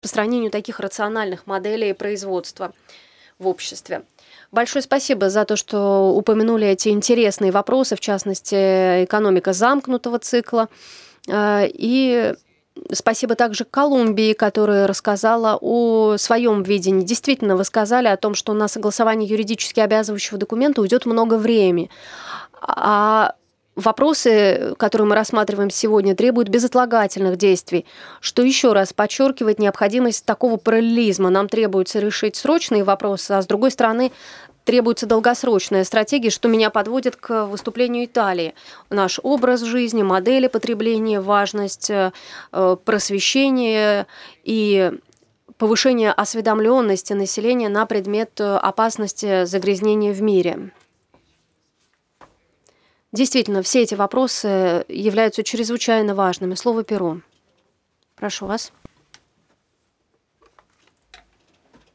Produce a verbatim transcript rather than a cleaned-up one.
распространению таких рациональных моделей производства в обществе. Большое спасибо за то, что упомянули эти интересные вопросы, в частности, экономика замкнутого цикла. А, и спасибо также Колумбии, которая рассказала о своем видении. Действительно, вы сказали о том, что на согласование юридически обязывающего документа уйдет много времени. А вопросы, которые мы рассматриваем сегодня, требуют безотлагательных действий, что еще раз подчеркивает необходимость такого параллелизма. Нам требуется решить срочные вопросы, а с другой стороны, требуется долгосрочная стратегия, что меня подводит к выступлению Италии. Наш образ жизни, модели потребления, важность э, просвещения и повышение осведомленности населения на предмет э, опасности загрязнения в мире. Действительно, все эти вопросы являются чрезвычайно важными. Слово Перу. Прошу вас.